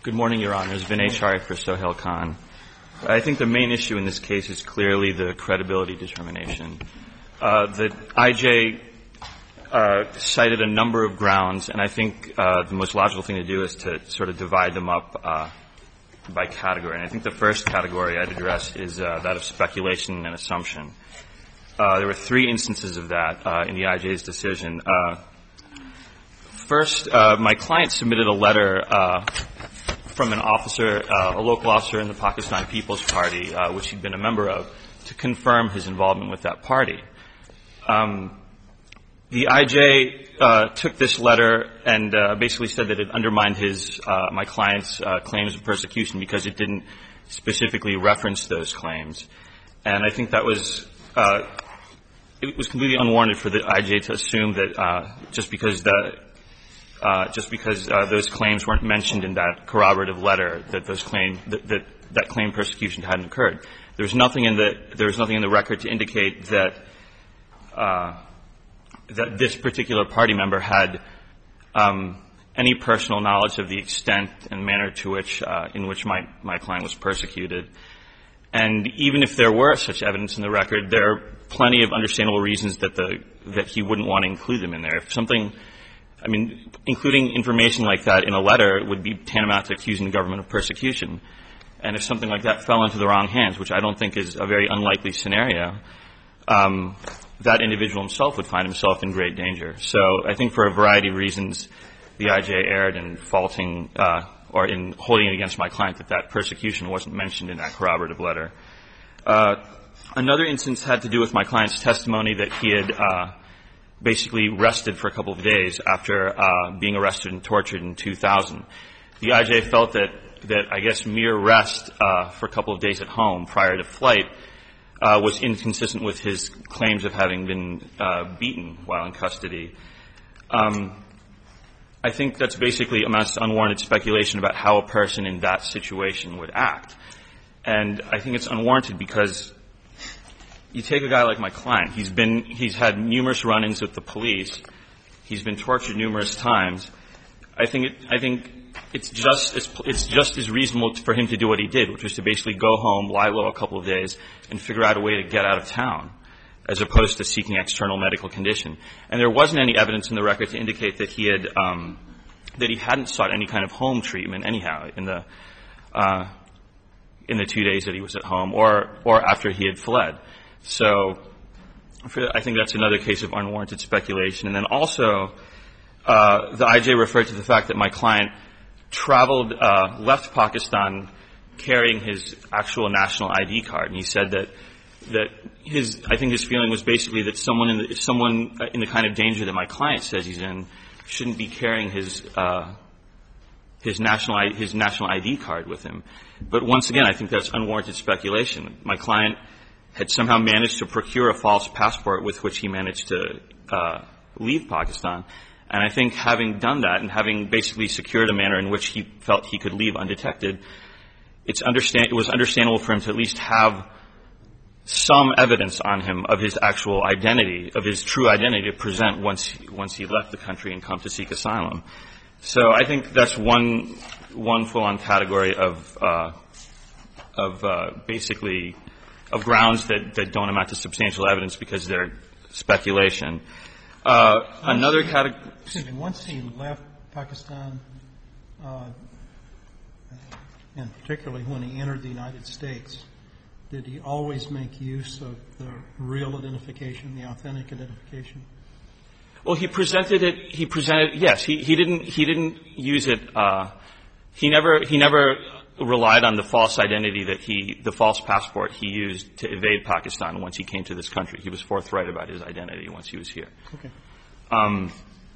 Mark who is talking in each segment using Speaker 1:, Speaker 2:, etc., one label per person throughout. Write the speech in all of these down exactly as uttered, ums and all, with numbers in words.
Speaker 1: Good morning, Your Honors. Vinay Chari for Sohail Khan. I think the main issue in this case is clearly the credibility determination. Uh, the I J uh, cited a number of grounds, and I think uh, the most logical thing to do is to sort of divide them up uh, by category. And I think the first category I'd address is uh, that of speculation and assumption. Uh, there were three instances of that uh, in the I J's decision. Uh, first, uh, my client submitted a letter uh, from an officer, uh, a local officer in the Pakistan People's Party, uh, which he'd been a member of, to confirm his involvement with that party. Um, the I J uh, took this letter and uh, basically said that it undermined his, uh, my client's uh, claims of persecution because it didn't specifically reference those claims. And I think that was, uh, it was completely unwarranted for the I J to assume that uh, just because the Uh, just because uh, those claims weren't mentioned in that corroborative letter, that those claim that, that that claim persecution hadn't occurred. There was nothing in the there was nothing in the record to indicate that uh, that this particular party member had um, any personal knowledge of the extent and manner to which uh, in which my my client was persecuted. And even if there were such evidence in the record, there are plenty of understandable reasons that the that he wouldn't want to include them in there. If something I mean, including information like that in a letter would be tantamount to accusing the government of persecution. And if something like that fell into the wrong hands, which I don't think is a very unlikely scenario, um, that individual himself would find himself in great danger. So I think for a variety of reasons, the I J erred in faulting uh, or in holding it against my client that that persecution wasn't mentioned in that corroborative letter. Uh, another instance had to do with my client's testimony that he had uh, basically rested for a couple of days after uh, being arrested and tortured in two thousand. The I J felt that, that I guess, mere rest uh, for a couple of days at home prior to flight uh, was inconsistent with his claims of having been uh, beaten while in custody. Um, I think that's basically amounts to unwarranted speculation about how a person in that situation would act. And I think it's unwarranted because you take a guy like my client. He's been, he's had numerous run-ins with the police. He's been tortured numerous times. I think, it, I think it's just, it's, it's just as reasonable for him to do what he did, which was to basically go home, lie low a couple of days, and figure out a way to get out of town, as opposed to seeking external medical condition. And there wasn't any evidence in the record to indicate that he had, um, that he hadn't sought any kind of home treatment anyhow in the, uh, in the two days that he was at home, or, or after he had fled. So I think that's another case of unwarranted speculation. And then also, uh, the I J referred to the fact that my client traveled, uh, left Pakistan carrying his actual national I D card. And he said that, that his, I think his feeling was basically that someone in the, someone in the kind of danger that my client says he's in shouldn't be carrying his, uh, his national, his national I D card with him. But once again, I think that's unwarranted speculation. My client had somehow managed to procure a false passport with which he managed to uh, leave Pakistan. And I think having done that and having basically secured a manner in which he felt he could leave undetected, it's understand, it was understandable for him to at least have some evidence on him of his actual identity, of his true identity to present once, once he left the country and come to seek asylum. So I think that's one, one full-on category of, uh, of uh, basically of grounds that, that don't amount to substantial evidence because they're speculation. Uh, another category.
Speaker 2: Excuse me. Once he left Pakistan, uh, and particularly when he entered the United States, did he always make use of the real identification, the authentic identification?
Speaker 1: Well, he presented it. He presented. Yes, he, he didn't. He didn't use it. Uh, he never. He never. relied on the false identity that he, the false passport he used to evade Pakistan once he came to this country. He was forthright about his identity once he was here.
Speaker 2: Okay.
Speaker 1: Um,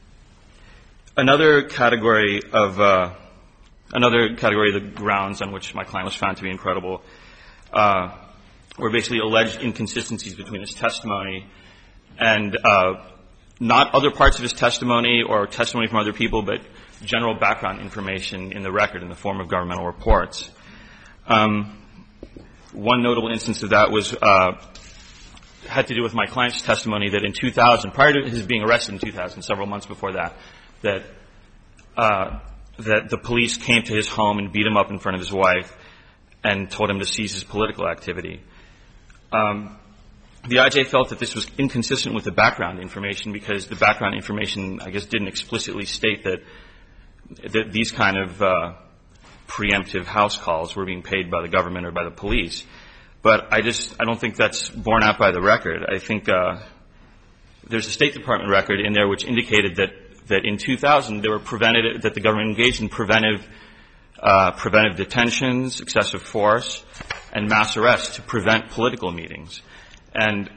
Speaker 1: another category of, uh, another category of the grounds on which my client was found to be incredible, uh, were basically alleged inconsistencies between his testimony and, uh, not other parts of his testimony or testimony from other people, but general background information in the record in the form of governmental reports. Um, one notable instance of that was uh, had to do with my client's testimony that in two thousand, prior to his being arrested in two thousand, several months before that, that uh, that the police came to his home and beat him up in front of his wife and told him to cease his political activity. Um, the I J felt that this was inconsistent with the background information because the background information, I guess, didn't explicitly state that that these kind of uh, preemptive house calls were being paid by the government or by the police. But I just I don't think that's borne out by the record. I think uh, there's a State Department record in there which indicated that that in two thousand there were prevented that the government engaged in preventive uh, preventive detentions, excessive force, and mass arrests to prevent political meetings. And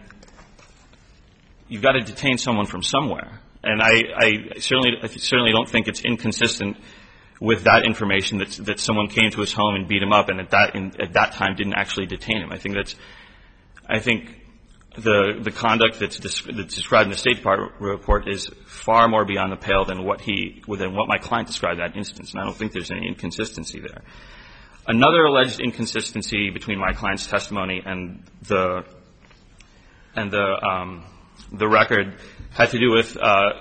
Speaker 1: you've got to detain someone from somewhere. And I, I certainly I certainly don't think it's inconsistent with that information that that someone came to his home and beat him up, and at that in, at that time didn't actually detain him. I think that's I think the the conduct that's, des- that's described in the State Department report is far more beyond the pale than what he than what my client described in that instance, and I don't think there's any inconsistency there. Another alleged inconsistency between my client's testimony and the and the um, the record had to do with uh,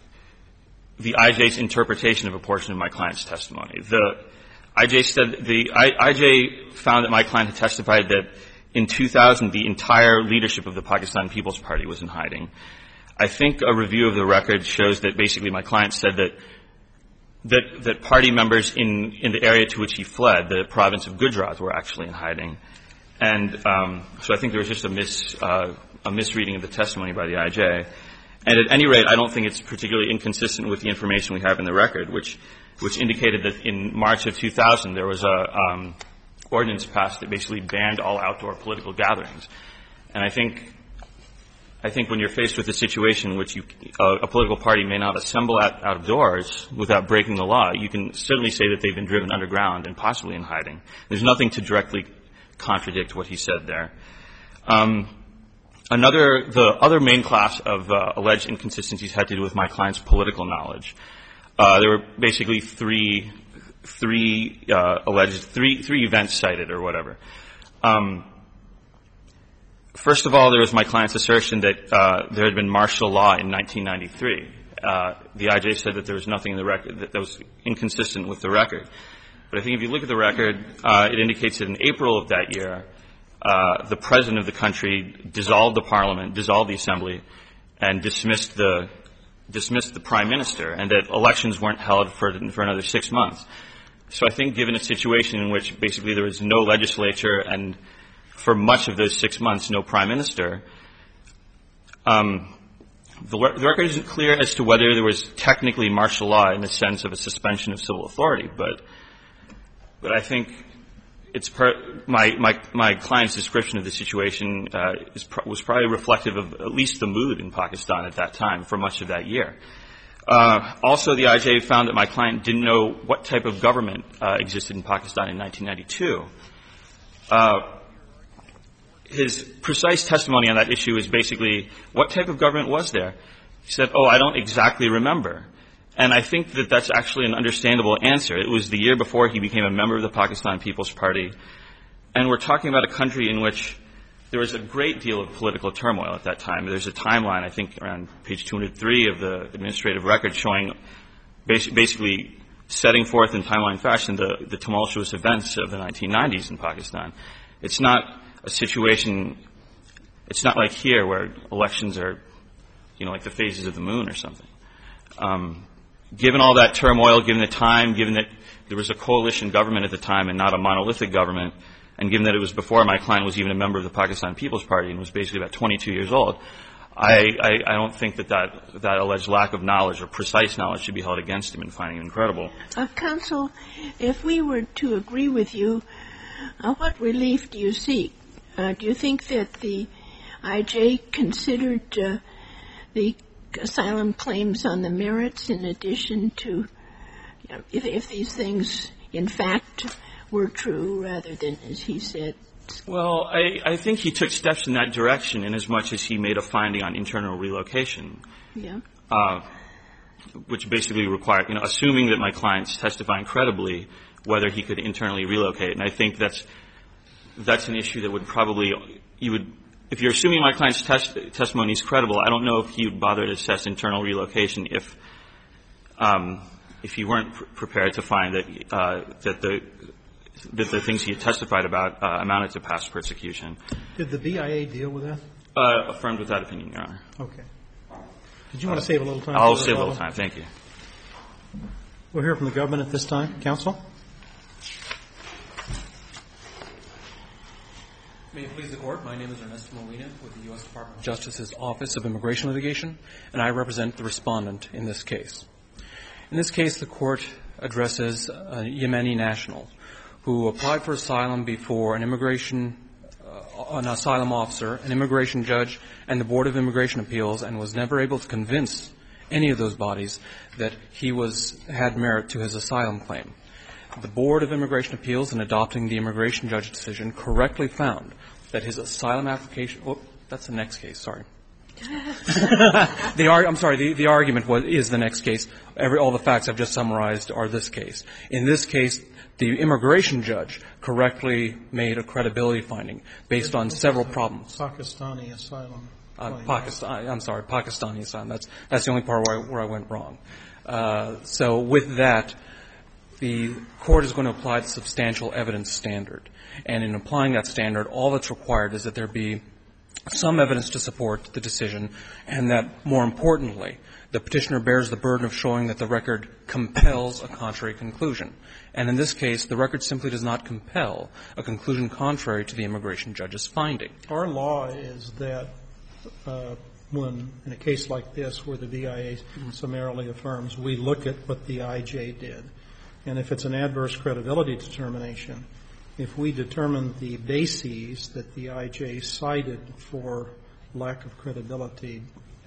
Speaker 1: the I J's interpretation of a portion of my client's testimony. The I J said the I, IJ found that my client had testified that in two thousand the entire leadership of the Pakistan People's Party was in hiding. I think a review of the record shows that basically my client said that that that party members in in the area to which he fled, the province of Gujarat, were actually in hiding. And um, so I think there was just a mis uh, a misreading of the testimony by the I J. And at any rate, I don't think it's particularly inconsistent with the information we have in the record, which which indicated that in March of two thousand there was a um, ordinance passed that basically banned all outdoor political gatherings. And I think I think when you're faced with a situation in which you, uh, a political party may not assemble out, outdoors without breaking the law, you can certainly say that they've been driven underground and possibly in hiding. There's nothing to directly contradict what he said there. Um, another, the other main class of uh, alleged inconsistencies had to do with my client's political knowledge. Uh, there were basically three, three uh, alleged, three, three events cited or whatever. Um, First of all, there was my client's assertion that uh, there had been martial law in nineteen ninety-three. Uh, the I J said that there was nothing in the record that, that was inconsistent with the record. But I think if you look at the record, uh, it indicates that in April of that year, uh, the president of the country dissolved the parliament, dissolved the assembly, and dismissed the dismissed the prime minister, and that elections weren't held for for another six months. So I think given a situation in which basically there was no legislature and for much of those six months, no prime minister. Um, the, the record isn't clear as to whether there was technically martial law in the sense of a suspension of civil authority, but but I think it's per, my my my client's description of the situation uh, is, was probably reflective of at least the mood in Pakistan at that time for much of that year. Uh, also, the I J found that my client didn't know what type of government uh, existed in Pakistan in nineteen ninety-two. Uh, His precise testimony on that issue is basically, what type of government was there? He said, oh, I don't exactly remember. And I think that that's actually an understandable answer. It was the year before he became a member of the Pakistan People's Party. And we're talking about a country in which there was a great deal of political turmoil at that time. There's a timeline, I think, around page two hundred three of the administrative record showing basically setting forth in timeline fashion the, the tumultuous events of the nineteen nineties in Pakistan. It's not a situation, it's not like here where elections are, you know, like the phases of the moon or something. Um, given all that turmoil, given the time, given that there was a coalition government at the time and not a monolithic government, and given that it was before my client was even a member of the Pakistan People's Party and was basically about twenty-two years old, I, I, I don't think that, that that alleged lack of knowledge or precise knowledge should be held against him in finding him incredible.
Speaker 3: Uh, counsel, if we were to agree with you, uh, what relief do you seek? Uh, do you think that the I J considered uh, the asylum claims on the merits in addition to, you know, if, if these things in fact were true rather than, as he said?
Speaker 1: Well, I, I think he took steps in that direction in as much as he made a finding on internal relocation.
Speaker 3: Yeah.
Speaker 1: Uh, which basically required, you know, assuming that my client's testifying credibly, whether he could internally relocate. And I think that's That's an issue that would probably, you would, if you're assuming my client's tes- testimony is credible, I don't know if you'd bother to assess internal relocation if, um, if you weren't pr- prepared to find that uh, that the that the things he had testified about uh, amounted to past persecution.
Speaker 2: Did the B I A deal with that?
Speaker 1: Uh, affirmed with that opinion, Your Honor.
Speaker 2: Okay. Did you want to save a little time?
Speaker 1: I'll
Speaker 2: for
Speaker 1: save a
Speaker 2: rebuttal?
Speaker 1: little time. Thank you.
Speaker 2: We'll hear from the government at this time. Counsel?
Speaker 4: May it please the Court, my name is Ernesto Molina with the U S Department of Justice's Office of Immigration Litigation, and I represent the respondent in this case. In this case, the Court addresses a Yemeni national who applied for asylum before an immigration, uh, an asylum officer, an immigration judge, and the Board of Immigration Appeals, and was never able to convince any of those bodies that he was had merit to his asylum claim. The Board of Immigration Appeals, in adopting the immigration judge's decision, correctly found that his asylum application – oh, that's the next case, sorry. the ar- I'm sorry, the, the argument was, is the next case. Every, all the facts I've just summarized are this case. In this case, the immigration judge correctly made a credibility finding based on several problems.
Speaker 2: Pakistani asylum.
Speaker 4: Uh, Pakistan, I'm sorry, Pakistani asylum. That's, that's the only part where I, where I went wrong. Uh, so with that, the Court is going to apply the substantial evidence standard. And in applying that standard, all that's required is that there be some evidence to support the decision, and that, more importantly, the petitioner bears the burden of showing that the record compels a contrary conclusion. And in this case, the record simply does not compel a conclusion contrary to the immigration judge's finding.
Speaker 2: Our law is that uh, when, in a case like this where the B I A mm-hmm. summarily affirms, we look at what the I J did. And if it's an adverse credibility determination, if we determine the bases that the I J cited for lack of credibility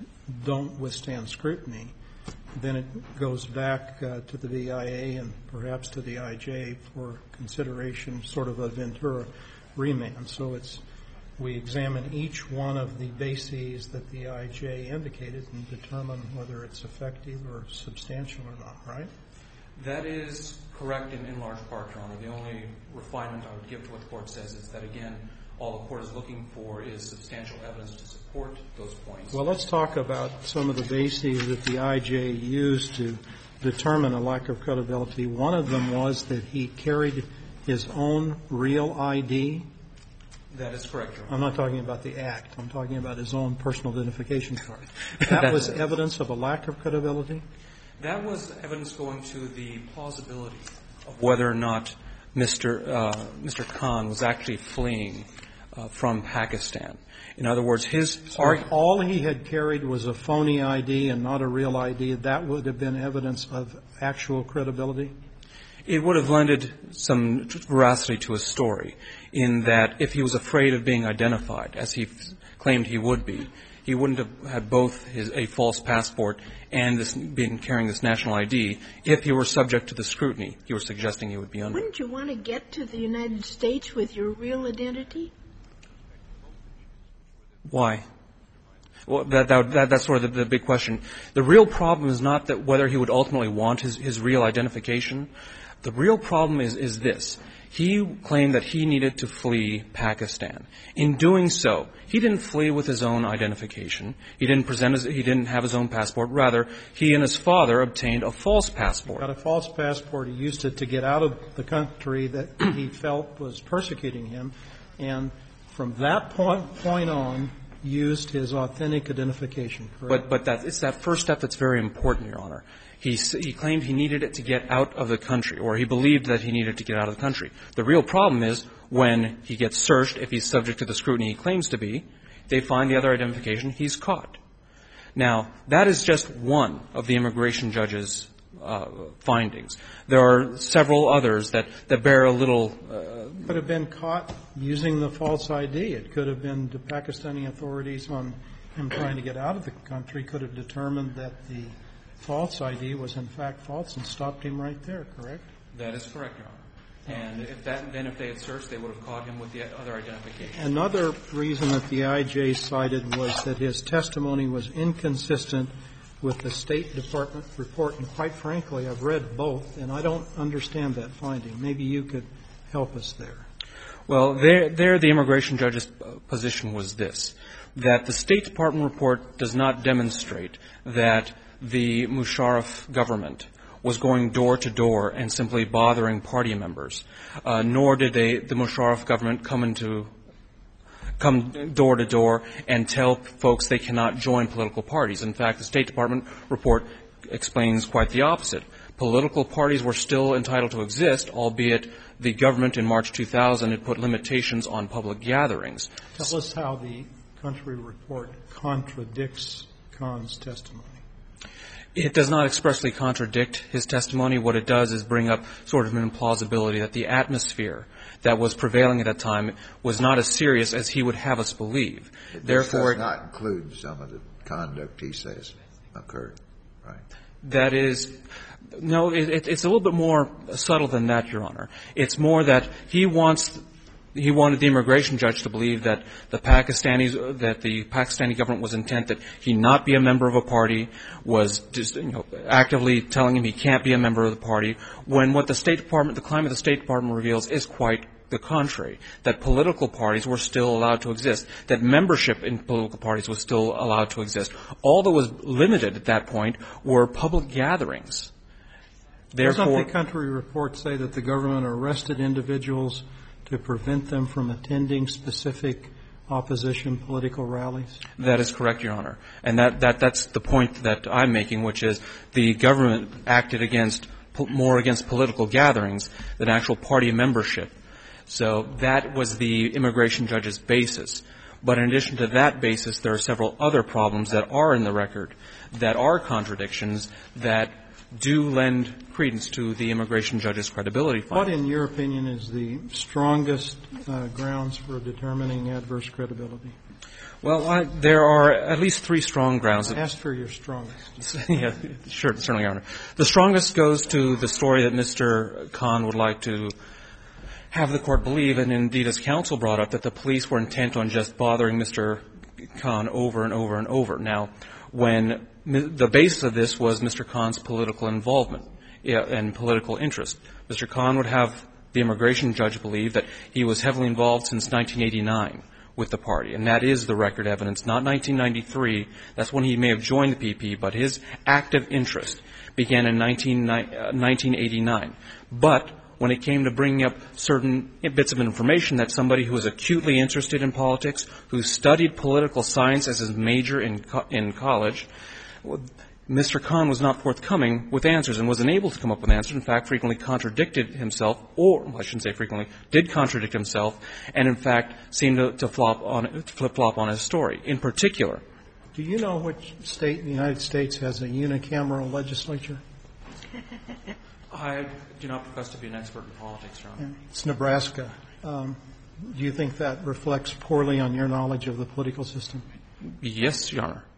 Speaker 2: don't withstand scrutiny, then it goes back uh, to the B I A and perhaps to the I J for consideration, sort of a Ventura remand. So it's we examine each one of the bases that the I J indicated and determine whether it's effective or substantial or not, right?
Speaker 4: That is correct in, in large part, Your Honor. The only refinement I would give to what the Court says is that, again, all the Court is looking for is substantial evidence to support those points.
Speaker 2: Well, let's talk about some of the bases that the I J used to determine a lack of credibility. One of them was that he carried his own real I D.
Speaker 4: That is correct, Your Honor.
Speaker 2: I'm not talking about the act. I'm talking about his own personal identification card. That was evidence of a lack of credibility?
Speaker 4: That was evidence going to the plausibility of whether or not Mister Uh, Mister Khan was actually fleeing uh, from Pakistan. In other words, his
Speaker 2: so
Speaker 4: arg-
Speaker 2: if all he had carried was a phony I D and not a real I D, that would have been evidence of actual credibility?
Speaker 4: It would have lended some veracity to his story in that if he was afraid of being identified, as he f- claimed he would be, he wouldn't have had both his, a false passport and this, been carrying this national I D if he were subject to the scrutiny you were suggesting he would be under.
Speaker 3: Wouldn't you want to get to the United States with your real identity?
Speaker 4: Why? Well, that, that, that, that's sort of the, the big question. The real problem is not that whether he would ultimately want his, his real identification. The real problem is, is this. He claimed that he needed to flee Pakistan. In doing so, he didn't flee with his own identification. He didn't present his, he didn't have his own passport. Rather, he and his father obtained a false passport.
Speaker 2: He got a false passport. He used it to get out of the country that he felt was persecuting him. And from that point, point on, used his authentic identification, correct?
Speaker 4: But, but that, it's that first step that's very important, Your Honor. He, he claimed he needed it to get out of the country, or he believed that he needed to get out of the country. The real problem is when he gets searched, if he's subject to the scrutiny he claims to be, they find the other identification, he's caught. Now, that is just one of the immigration judge's uh, findings. There are several others that, that bear a little... Uh,
Speaker 2: could have been caught using the false I D. It could have been the Pakistani authorities on him trying to get out of the country could have determined that the false I D was in fact false and stopped him right there, correct?
Speaker 4: That is correct, Your Honor. And if that, then if they had searched, they would have caught him with the other identification.
Speaker 2: Another reason that the I J cited was that his testimony was inconsistent with the State Department report. And quite frankly, I've read both, and I don't understand that finding. Maybe you could help us there.
Speaker 4: Well, there, there the immigration judge's position was this, that the State Department report does not demonstrate that the Musharraf government was going door to door and simply bothering party members, uh, nor did they, the Musharraf government come into come door to door and tell folks they cannot join political parties. In fact, the State Department report explains quite the opposite. Political parties were still entitled to exist, albeit the government in March two thousand had put limitations on public gatherings.
Speaker 2: Tell us how the country report contradicts Khan's testimony.
Speaker 4: It does not expressly contradict his testimony. What it does is bring up sort of an implausibility that the atmosphere that was prevailing at that time was not as serious as he would have us believe.
Speaker 5: This
Speaker 4: Therefore,
Speaker 5: does not include some of the conduct he says occurred, right?
Speaker 4: That is, no, it, it's a little bit more subtle than that, Your Honor. It's more that he wants, he wanted the immigration judge to believe that the Pakistanis, that the Pakistani government was intent that he not be a member of a party, was just, you know, actively telling him he can't be a member of the party, when what the State Department, the climate of the State Department reveals is quite the contrary, that political parties were still allowed to exist, that membership in political parties was still allowed to exist. All that was limited at that point were public gatherings. Therefore,
Speaker 2: doesn't the country report say that the government arrested individuals to prevent them from attending specific opposition political rallies?
Speaker 4: That is correct, Your Honor. And that, that that's the point that I'm making, which is the government acted against, more against political gatherings than actual party membership. So that was the immigration judge's basis. But in addition to that basis, there are several other problems that are in the record that are contradictions that do lend credence to the immigration judge's credibility finding.
Speaker 2: What, in your opinion, is the strongest uh, grounds for determining adverse credibility?
Speaker 4: Well, I, there are at least three strong grounds.
Speaker 2: Ask for your strongest.
Speaker 4: Yeah, sure, certainly, Your Honor. The strongest goes to the story that Mister Khan would like to have the court believe, and indeed as counsel brought up, that the police were intent on just bothering Mister Khan over and over and over. Now, when the basis of this was Mister Khan's political involvement and political interest, Mister Khan would have the immigration judge believe that he was heavily involved since nineteen eighty-nine with the party, and that is the record evidence, not nineteen ninety-three. That's when he may have joined the P P, but his active interest began in nineteen eighty-nine. But when it came to bringing up certain bits of information that somebody who was acutely interested in politics, who studied political science as his major in co- in college, Mister Khan was not forthcoming with answers and was unable to come up with answers. In fact, frequently contradicted himself, or well, I shouldn't say frequently, did contradict himself, and in fact seemed to, to flop on flip flop on his story. In particular,
Speaker 2: do you know which state in the United States has a unicameral legislature?
Speaker 4: I do not profess to be an expert in politics, Your Honor.
Speaker 2: It's Nebraska. Um, do you think that reflects poorly on your knowledge of the political system?
Speaker 4: Yes, Your Honor.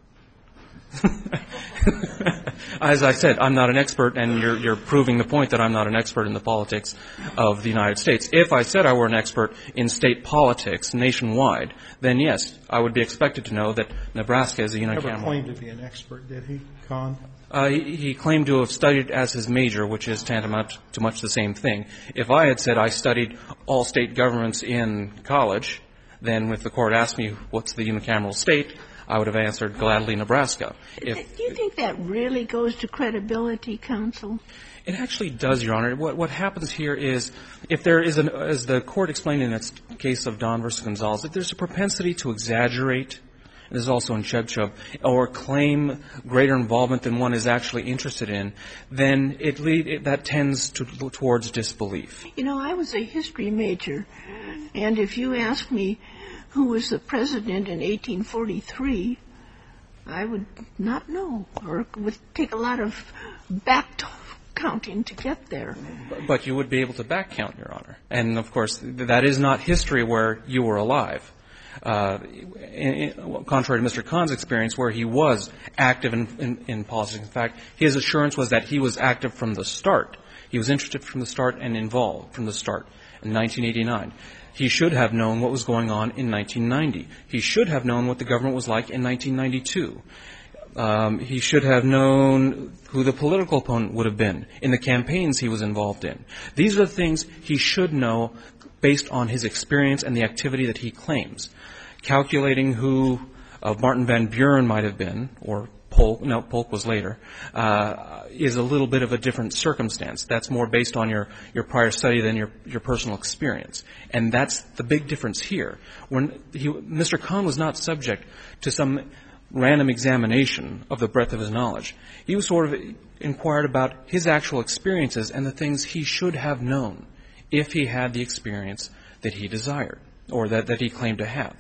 Speaker 4: As I said, I'm not an expert, and you're, you're proving the point that I'm not an expert in the politics of the United States. If I said I were an expert in state politics nationwide, then yes, I would be expected to know that Nebraska is a unicameral.
Speaker 2: He never claimed to be an expert, did he, Khan?
Speaker 4: Uh, he, he claimed to have studied as his major, which is tantamount to much the same thing. If I had said I studied all state governments in college, then if the court asked me what's the unicameral state, I would have answered gladly Nebraska. If,
Speaker 3: Do you think that really goes to credibility, counsel?
Speaker 4: It actually does, Your Honor. What, what happens here is, if there is, an, as the court explained in its case of Don versus Gonzalez, if there's a propensity to exaggerate, and this is also in Chebchub, or claim greater involvement than one is actually interested in, then it, lead, it that tends to, towards disbelief.
Speaker 3: You know, I was a history major, and if you ask me who was the president in eighteen forty-three, I would not know, or it would take a lot of back counting to get there.
Speaker 4: But you would be able to back count, Your Honor. And, of course, that is not history where you were alive. Uh, in, in, contrary to Mister Khan's experience, where he was active in, in, in politics. In fact, his assurance was that he was active from the start. He was interested from the start and involved from the start in nineteen eighty-nine. He should have known what was going on in nineteen ninety. He should have known what the government was like in nineteen ninety-two. Um, he should have known who the political opponent would have been in the campaigns he was involved in. These are the things he should know based on his experience and the activity that he claims. Calculating who uh, Martin Van Buren might have been, or Polk, no, Polk was later, uh, is a little bit of a different circumstance. That's more based on your, your prior study than your, your personal experience. And that's the big difference here. When he, Mister Kahn was not subject to some random examination of the breadth of his knowledge. He was sort of inquired about his actual experiences and the things he should have known if he had the experience that he desired or that, that he claimed to have.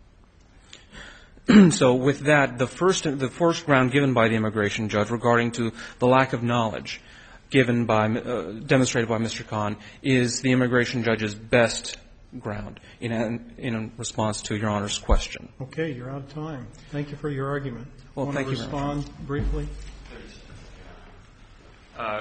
Speaker 4: So with that, the first, the first ground given by the immigration judge regarding to the lack of knowledge given by, uh, demonstrated by Mister Kahn is the immigration judge's best ground in, in response to Your Honor's question.
Speaker 2: Okay, you're out of time. Thank you for your argument.
Speaker 4: Well,
Speaker 2: Want
Speaker 4: thank
Speaker 2: to
Speaker 4: you.
Speaker 2: respond briefly?
Speaker 1: Uh,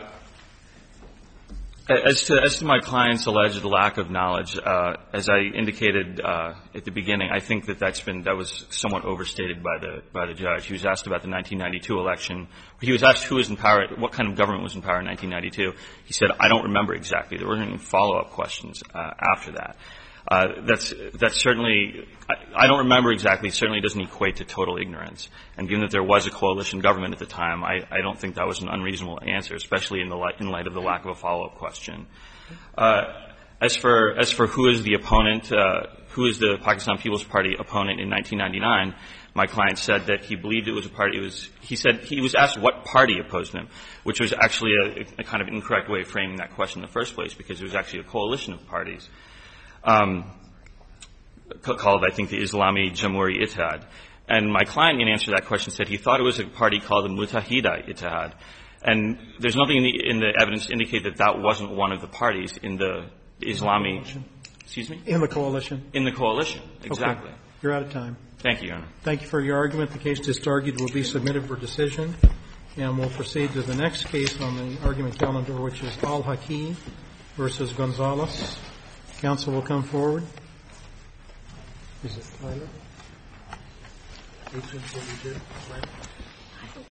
Speaker 1: As to, as to my client's alleged lack of knowledge, uh, as I indicated uh, at the beginning, I think that that's been that was somewhat overstated by the by the judge. He was asked about the nineteen ninety-two election. He was asked who was in power, what kind of government was in power in nineteen ninety-two. He said, "I don't remember exactly." There weren't any follow-up questions uh, after that. Uh, that's that's certainly I, I don't remember exactly. It certainly doesn't equate to total ignorance. And given that there was a coalition government at the time, I, I don't think that was an unreasonable answer, especially in the light, in light of the lack of a follow-up question. Uh, as for as for who is the opponent, uh, who is the Pakistan People's Party opponent in nineteen ninety-nine, my client said that he believed it was a party. It was he said he was asked what party opposed him, which was actually a, a kind of incorrect way of framing that question in the first place, because it was actually a coalition of parties. Um, called, I think, the Islami Jamhuri Ittihad. And my client, in answer to that question, said he thought it was a party called the Muttahida Ittihad. And there's nothing in the, in the evidence to indicate that that wasn't one of the parties in the Islami...
Speaker 2: Coalition.
Speaker 1: Excuse me?
Speaker 2: In the coalition.
Speaker 1: In the coalition, exactly.
Speaker 2: Okay. You're out of time.
Speaker 1: Thank you, Your Honor.
Speaker 2: Thank you for your argument. The case just argued will be submitted for decision. And we'll proceed to the next case on the argument calendar, which is Al-Hakim versus Gonzalez. Counsel will come forward. Is it Tyler? eighteen forty-two.